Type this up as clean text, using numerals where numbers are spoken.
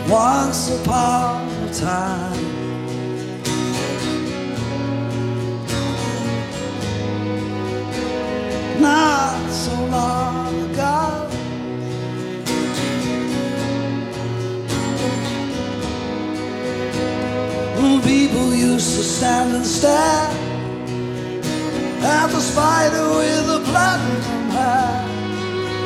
once upon a time. Not so long ago, people used to stand and stare at the spider with the platinum hair.